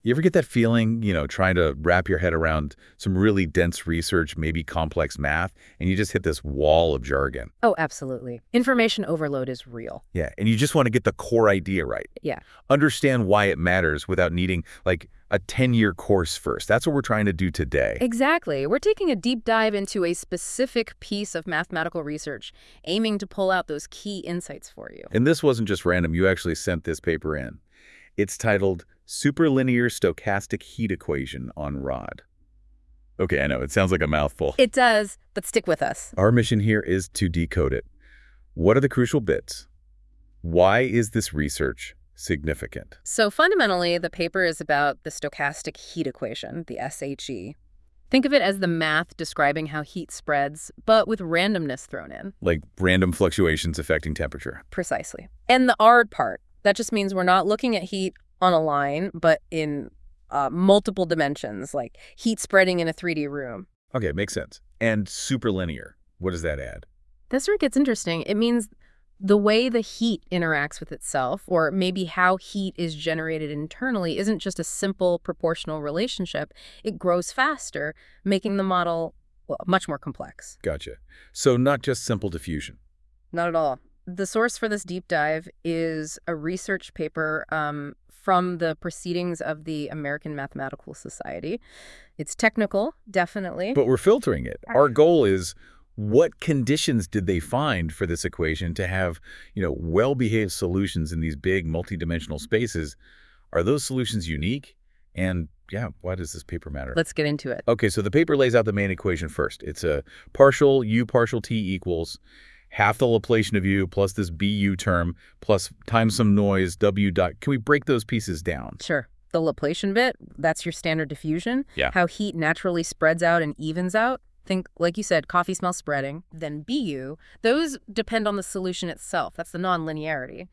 You ever get that feeling, trying to wrap your head around some really dense research, maybe complex math, and you just hit this wall of jargon? Oh, absolutely. Information overload is real. Yeah, and you just want to get the core idea right. Yeah. Understand why it matters without needing, like, a 10-year course first. That's what we're trying to do today. Exactly. We're taking a deep dive into a specific piece of mathematical research, aiming to pull out those key insights for you. And this wasn't just random. You actually sent this paper in. It's titled Superlinear Stochastic Heat Equation on Rod. Okay, I know, it sounds like a mouthful. It does, but stick with us. Our mission here is to decode it. What are the crucial bits? Why is this research significant? So fundamentally, the paper is about the stochastic heat equation, the SHE. Think of it as the math describing how heat spreads, but with randomness thrown in. Like random fluctuations affecting temperature. Precisely. And the ARD part, that just means we're not looking at heat on a line, but in multiple dimensions, like heat spreading in a 3D room. Okay, makes sense. And superlinear, what does that add? That's where it gets interesting. It means the way the heat interacts with itself, or maybe how heat is generated internally, isn't just a simple proportional relationship. It grows faster, making the model, well, much more complex. Gotcha. So not just simple diffusion. Not at all. The source for this deep dive is a research paper from the Proceedings of the American Mathematical Society. It's technical, definitely. But we're filtering it. Our goal is, what conditions did they find for this equation to have, well-behaved solutions in these big multidimensional spaces? Are those solutions unique? And yeah, why does this paper matter? Let's get into it. Okay, so the paper lays out the main equation first. It's a partial U partial T equals half the Laplacian of U plus this BU term plus times some noise W dot. Can we break those pieces down? Sure. The Laplacian bit, that's your standard diffusion. Yeah. How heat naturally spreads out and evens out. Think, like you said, coffee smell spreading. Then BU, those depend on the solution itself. That's the nonlinearity.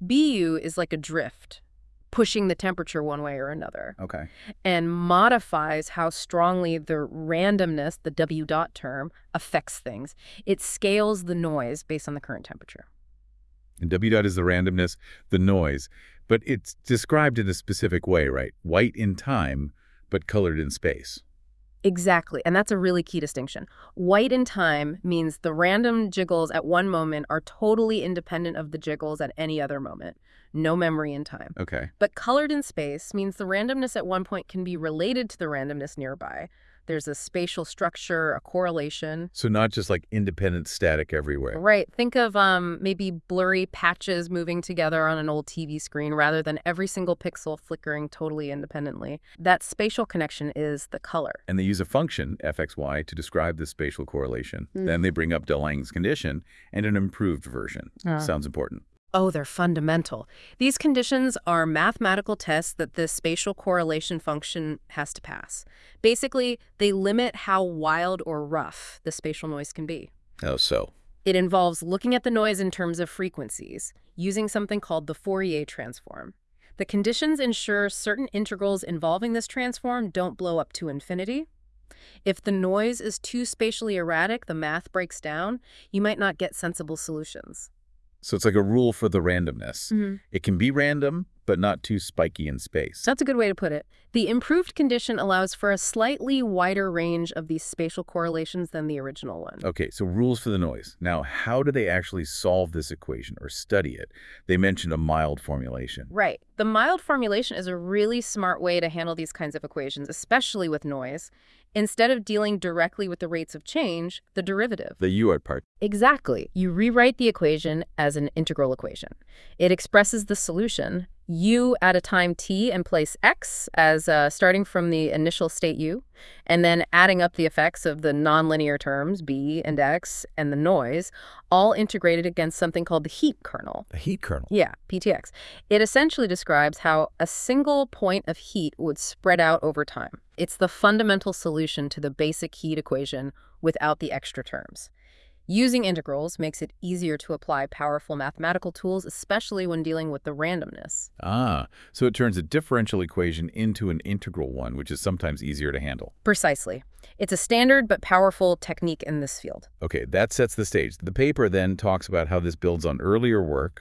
BU is like a drift, pushing the temperature one way or another. Okay. And modifies how strongly the randomness, the W dot term, affects things. It scales the noise based on the current temperature. And W dot is the randomness, the noise. But it's described in a specific way, right? White in time, but colored in space. Exactly, and that's a really key distinction. White in time means the random jiggles at one moment are totally independent of the jiggles at any other moment. No memory in time. Okay. But colored in space means the randomness at one point can be related to the randomness nearby. There's a spatial structure, a correlation. So not just like independent static everywhere. Right. Think of maybe blurry patches moving together on an old TV screen rather than every single pixel flickering totally independently. That spatial connection is the color. And they use a function, fxy, to describe this spatial correlation. Then they bring up Delang's condition and an improved version. Sounds important. Oh, they're fundamental. These conditions are mathematical tests that the spatial correlation function has to pass. Basically, they limit how wild or rough the spatial noise can be. Oh, so? It involves looking at the noise in terms of frequencies, using something called the Fourier transform. The conditions ensure certain integrals involving this transform don't blow up to infinity. If the noise is too spatially erratic, the math breaks down. You might not get sensible solutions. So it's like a rule for the randomness. It can be random, but not too spiky in space. That's a good way to put it. The improved condition allows for a slightly wider range of these spatial correlations than the original one. Okay, so rules for the noise. Now, how do they actually solve this equation or study it? They mentioned a mild formulation. Right. The mild formulation is a really smart way to handle these kinds of equations, especially with noise. Instead of dealing directly with the rates of change, the derivative. The UART part. Exactly. You rewrite the equation as an integral equation. It expresses the solution, u at a time t and place x as starting from the initial state u, and then adding up the effects of the nonlinear terms, b and x, and the noise, all integrated against something called the heat kernel. The heat kernel? Yeah, PTX. It essentially describes how a single point of heat would spread out over time. It's the fundamental solution to the basic heat equation without the extra terms. Using integrals makes it easier to apply powerful mathematical tools, especially when dealing with the randomness. Ah, so it turns a differential equation into an integral one, which is sometimes easier to handle. Precisely. It's a standard but powerful technique in this field. Okay, that sets the stage. The paper then talks about how this builds on earlier work,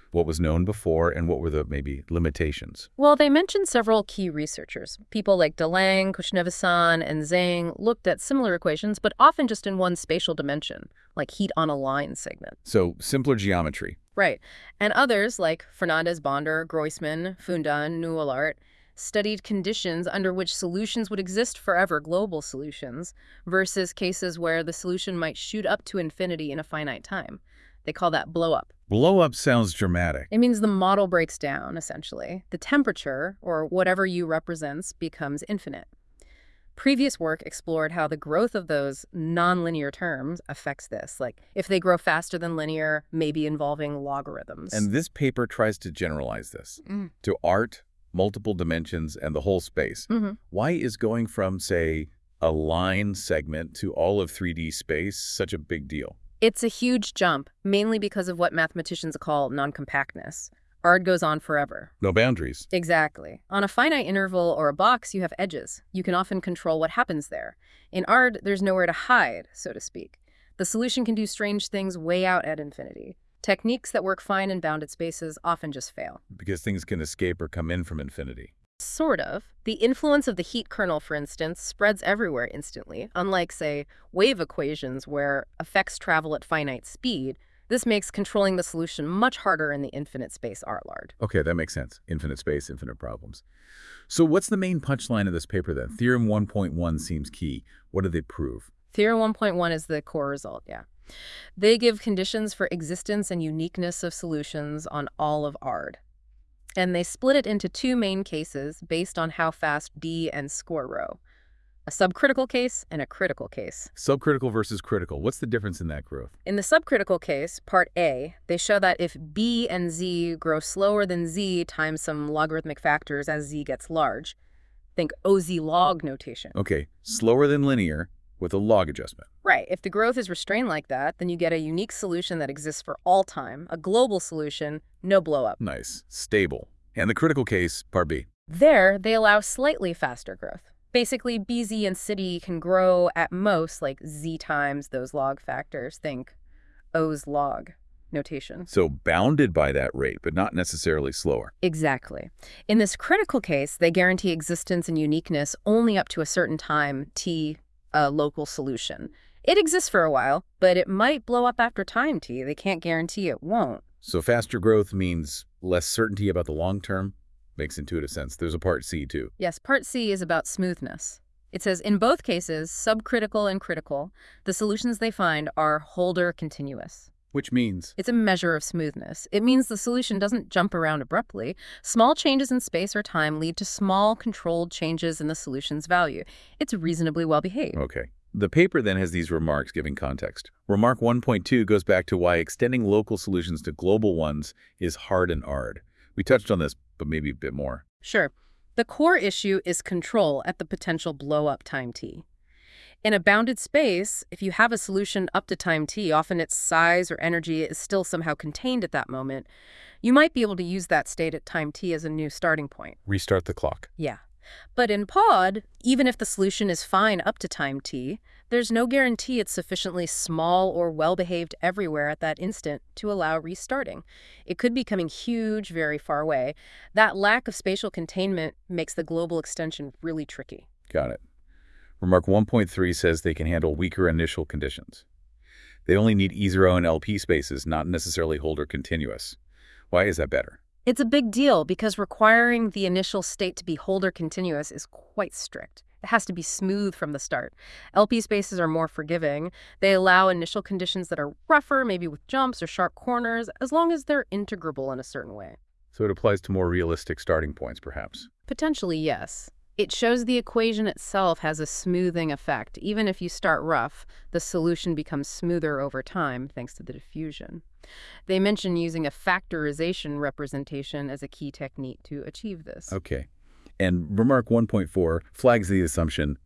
What was known before and what were the maybe limitations? Well, they mentioned several key researchers. People like Delang, Kushnevisan, and Zhang looked at similar equations, but often just in one spatial dimension, like heat on a line segment. So simpler geometry. Right. And others, like Fernandez Bonder, Groisman, Fundan, Nualart, studied conditions under which solutions would exist forever, global solutions, versus cases where the solution might shoot up to infinity in a finite time. They call that blow-up. Blow up sounds dramatic. It means the model breaks down, essentially. The temperature, or whatever U represents, becomes infinite. Previous work explored how the growth of those nonlinear terms affects this, like if they grow faster than linear, maybe involving logarithms. And this paper tries to generalize this to art, multiple dimensions, and the whole space. Why is going from, say, a line segment to all of 3D space such a big deal? It's a huge jump, mainly because of what mathematicians call non-compactness. ARD goes on forever. No boundaries. Exactly. On a finite interval or a box, you have edges. You can often control what happens there. In ARD, there's nowhere to hide, so to speak. The solution can do strange things way out at infinity. Techniques that work fine in bounded spaces often just fail. Because things can escape or come in from infinity. Sort of. The influence of the heat kernel, for instance, spreads everywhere instantly, unlike, say, wave equations where effects travel at finite speed. This makes controlling the solution much harder in the infinite space ART-LARD. Okay, that makes sense. Infinite space, infinite problems. So what's the main punchline of this paper then? Theorem 1.1 seems key. What do they prove? Theorem 1.1 is the core result, yeah. They give conditions for existence and uniqueness of solutions on all of ARD. And they split it into two main cases based on how fast D and score row. A subcritical case and a critical case. Subcritical versus critical. What's the difference in that growth? In the subcritical case, part A, they show that if B and Z grow slower than Z times some logarithmic factors as Z gets large, think OZ log notation. Okay, slower than linear with a log adjustment. Right. If the growth is restrained like that, then you get a unique solution that exists for all time, a global solution, no blow up. Nice. Stable. And the critical case, part B. There, they allow slightly faster growth. Basically, BZ and CITY can grow at most like Z times those log factors. Think O's log notation. So bounded by that rate, but not necessarily slower. Exactly. In this critical case, they guarantee existence and uniqueness only up to a certain time, T, a local solution. It exists for a while, but it might blow up after time T. They can't guarantee it won't. So faster growth means less certainty about the long term? Makes intuitive sense. There's a part C, too. Yes, part C is about smoothness. It says, in both cases, subcritical and critical, the solutions they find are Holder continuous. Which means? It's a measure of smoothness. It means the solution doesn't jump around abruptly. Small changes in space or time lead to small, controlled changes in the solution's value. It's reasonably well behaved. Okay. The paper then has these remarks giving context. Remark 1.2 goes back to why extending local solutions to global ones is hard in ARD. We touched on this, but maybe a bit more. Sure. The core issue is control at the potential blow-up time t. In a bounded space, if you have a solution up to time t, often its size or energy is still somehow contained at that moment, you might be able to use that state at time t as a new starting point. Restart the clock. Yeah. But in POD, even if the solution is fine up to time t, there's no guarantee it's sufficiently small or well-behaved everywhere at that instant to allow restarting. It could be coming huge very far away. That lack of spatial containment makes the global extension really tricky. Got it. Remark 1.3 says they can handle weaker initial conditions. They only need E0 and LP spaces, not necessarily Holder continuous. Why is that better? It's a big deal because requiring the initial state to be Holder continuous is quite strict. It has to be smooth from the start. LP spaces are more forgiving. They allow initial conditions that are rougher, maybe with jumps or sharp corners, as long as they're integrable in a certain way. So it applies to more realistic starting points, perhaps. Potentially, yes. It shows the equation itself has a smoothing effect. Even if you start rough, the solution becomes smoother over time thanks to the diffusion. They mention using a factorization representation as a key technique to achieve this. Okay. And remark 1.4 flags the assumption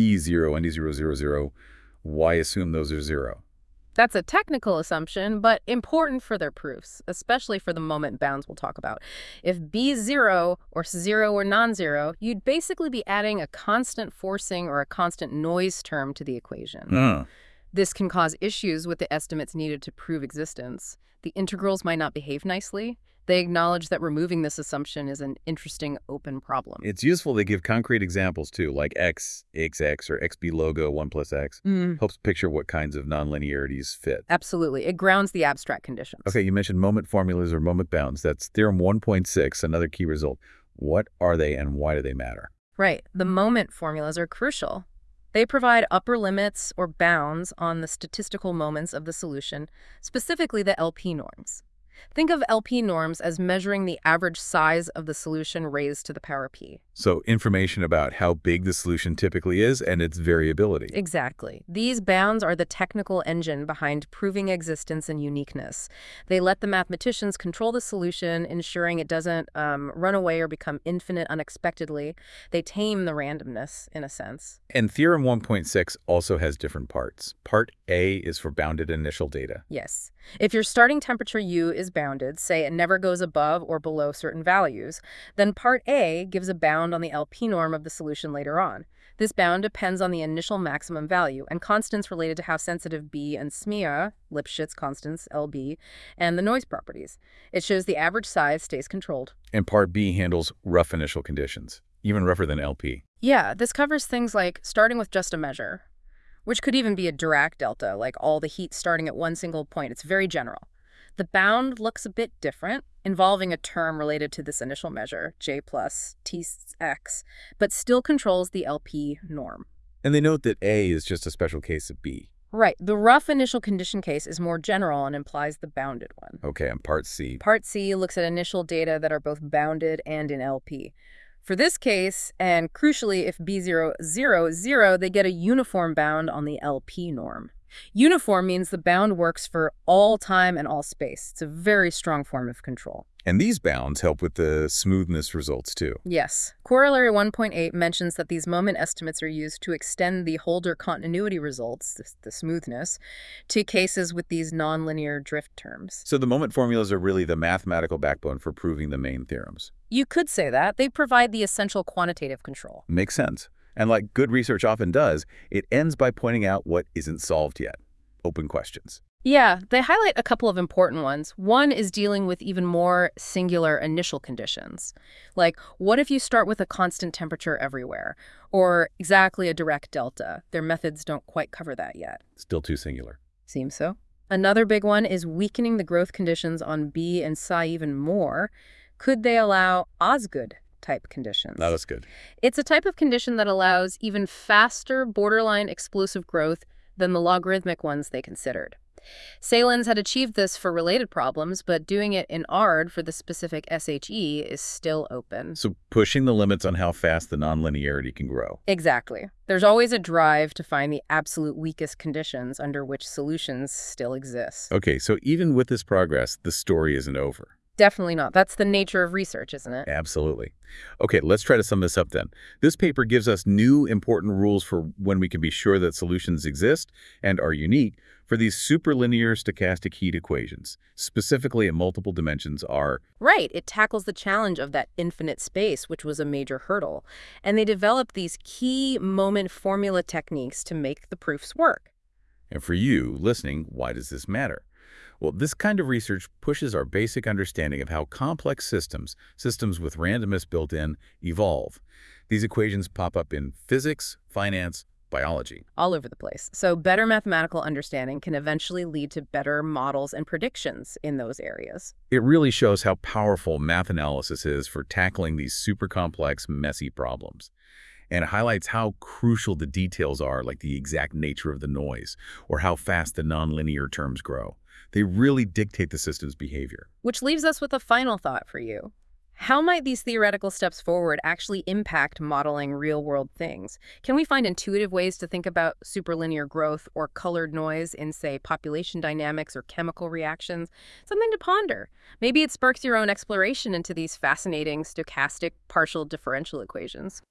B0 and E0, 0, 0. Why assume those are 0? That's a technical assumption, but important for their proofs, especially for the moment bounds we'll talk about. If B's 0 or 0 or non-zero, you'd basically be adding a constant forcing or a constant noise term to the equation. This can cause issues with the estimates needed to prove existence. The integrals might not behave nicely. They acknowledge that removing this assumption is an interesting open problem. It's useful they give concrete examples, too, like x, axx, or xb logo 1 plus x. Helps picture what kinds of nonlinearities fit. Absolutely. It grounds the abstract conditions. Okay, you mentioned moment formulas or moment bounds. That's theorem 1.6, another key result. What are they and why do they matter? Right. The moment formulas are crucial. They provide upper limits or bounds on the statistical moments of the solution, specifically the LP norms. Think of LP norms as measuring the average size of the solution raised to the power p. So information about how big the solution typically is and its variability. Exactly. These bounds are the technical engine behind proving existence and uniqueness. They let the mathematicians control the solution, ensuring it doesn't run away or become infinite unexpectedly. They tame the randomness, in a sense. And theorem 1.6 also has different parts. Part A is for bounded initial data. Yes. If your starting temperature U is bounded, say it never goes above or below certain values, then part A gives a bound on the LP norm of the solution later on. This bound depends on the initial maximum value and constants related to how sensitive B and SME are, Lipschitz constants, LB, and the noise properties. It shows the average size stays controlled. And part B handles rough initial conditions, even rougher than LP. Yeah, this covers things like starting with just a measure, which could even be a Dirac delta, like all the heat starting at one single point. It's very general. The bound looks a bit different, involving a term related to this initial measure, J plus Tx, but still controls the LP norm. And they note that A is just a special case of B. Right. The rough initial condition case is more general and implies the bounded one. Okay, and part C. Part C looks at initial data that are both bounded and in LP. For this case, and crucially if B0, 0, 0, they get a uniform bound on the LP norm. Uniform means the bound works for all time and all space. It's a very strong form of control. And these bounds help with the smoothness results, too. Yes. Corollary 1.8 mentions that these moment estimates are used to extend the Holder continuity results, the smoothness, to cases with these nonlinear drift terms. So the moment formulas are really the mathematical backbone for proving the main theorems. You could say that. They provide the essential quantitative control. Makes sense. And like good research often does, it ends by pointing out what isn't solved yet. Open questions. Yeah, they highlight a couple of important ones. One is dealing with even more singular initial conditions. Like, what if you start with a constant temperature everywhere? Or exactly a Dirac delta? Their methods don't quite cover that yet. Still too singular. Seems so. Another big one is weakening the growth conditions on B and psi even more. Could they allow Osgood type conditions? Not as good. It's a type of condition that allows even faster borderline explosive growth than the logarithmic ones they considered. Salins had achieved this for related problems, but doing it in ARD for the specific SHE is still open. So pushing the limits on how fast the nonlinearity can grow. Exactly. There's always a drive to find the absolute weakest conditions under which solutions still exist. Okay, so even with this progress, the story isn't over. Definitely not. That's the nature of research, isn't it? Absolutely. Okay, let's try to sum this up then. This paper gives us new important rules for when we can be sure that solutions exist and are unique for these superlinear stochastic heat equations, specifically at multiple dimensions are... Right. It tackles the challenge of that infinite space, which was a major hurdle. And they developed these key moment formula techniques to make the proofs work. And for you, listening, why does this matter? Well, this kind of research pushes our basic understanding of how complex systems with randomness built in, evolve. These equations pop up in physics, finance, biology. All over the place. So better mathematical understanding can eventually lead to better models and predictions in those areas. It really shows how powerful math analysis is for tackling these super complex, messy problems. And it highlights how crucial the details are, like the exact nature of the noise, or how fast the nonlinear terms grow. They really dictate the system's behavior. Which leaves us with a final thought for you. How might these theoretical steps forward actually impact modeling real-world things? Can we find intuitive ways to think about superlinear growth or colored noise in, say, population dynamics or chemical reactions? Something to ponder. Maybe it sparks your own exploration into these fascinating stochastic partial differential equations.